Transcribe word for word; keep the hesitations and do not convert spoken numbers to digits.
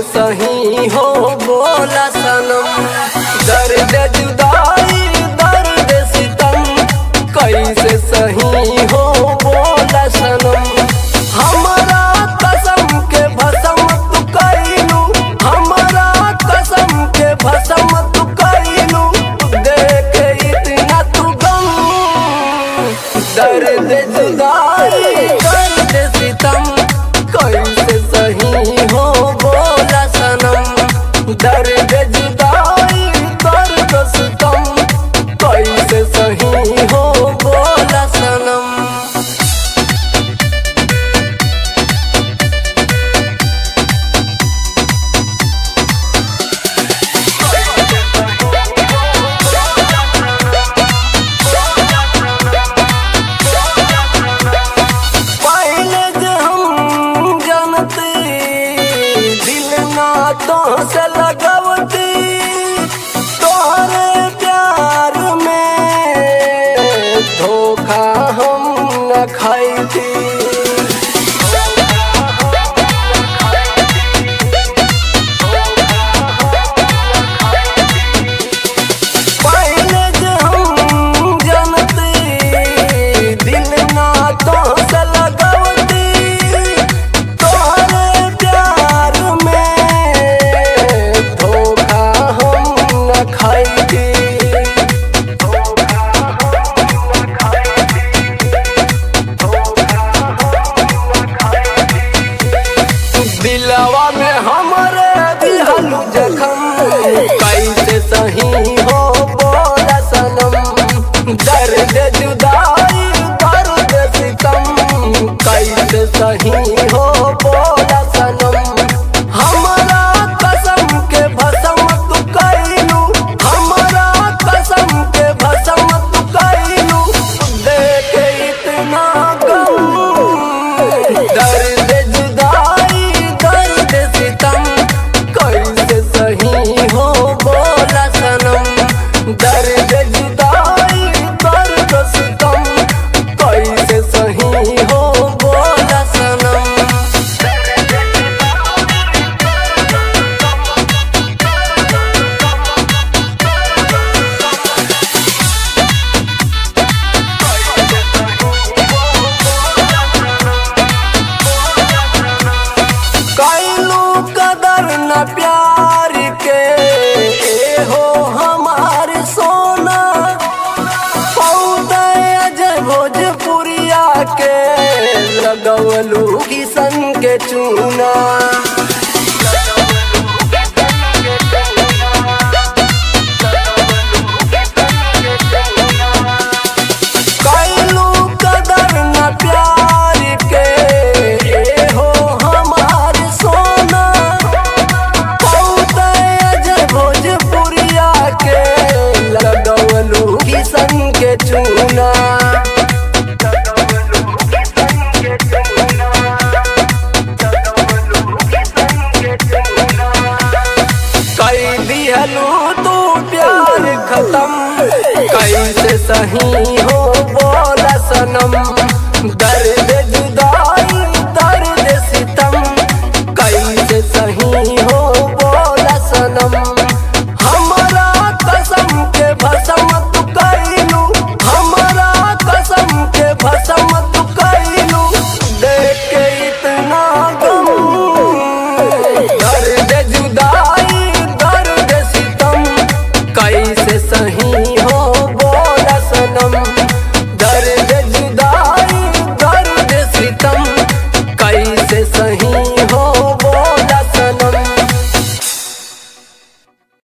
कैसे सही हो बोला सनम। दर्द जुदाई दर्द सितम कैसे सही हो बोला सनम। हमारा कसम के भसम तू कैलू, हमारा कसम के भसम तू कैलू, देखे इतना तू गम। दर्द जुदाई दर्द सितम कैसे सही हो बोला सनम। दर्द जुदाई दर्द सितम कैसे सही हो बोला सनम। तो से लगवती तोहरे प्यार में धोखा हम न खाई थी। पहले जे हम जानती दिल ना तो से लगवती तोहरे प्यार में दिलवा में हमारे दिहलू जखम कैसे सही हो बोला सनम। दर्द जुदाई दर्द सितम कैसे सही हो बोला सनम। हमारा कसम के भसम तू कैलू, हमारा कसम के भसम तू कैलू, देखे इतना गम। दर्द जुदाई दर्द सितम कैसे सही हो बोला सनम। दर्द जुदाई दर्द सितम कैसे सही हो बोला सनम। कैलू कदर न प्यार के ए हो हमार सोना। पौधे अजय भोजपुरिया के लगवलू किसन के चूना। कैलू कदर न प्यार के ए हो हमार सोना। पौधे अजय भोजपुरिया के लगवलू किसन के चूना। कई दिहलू तू प्यार खत्म कैसे सही हो बोला सनम। दर्द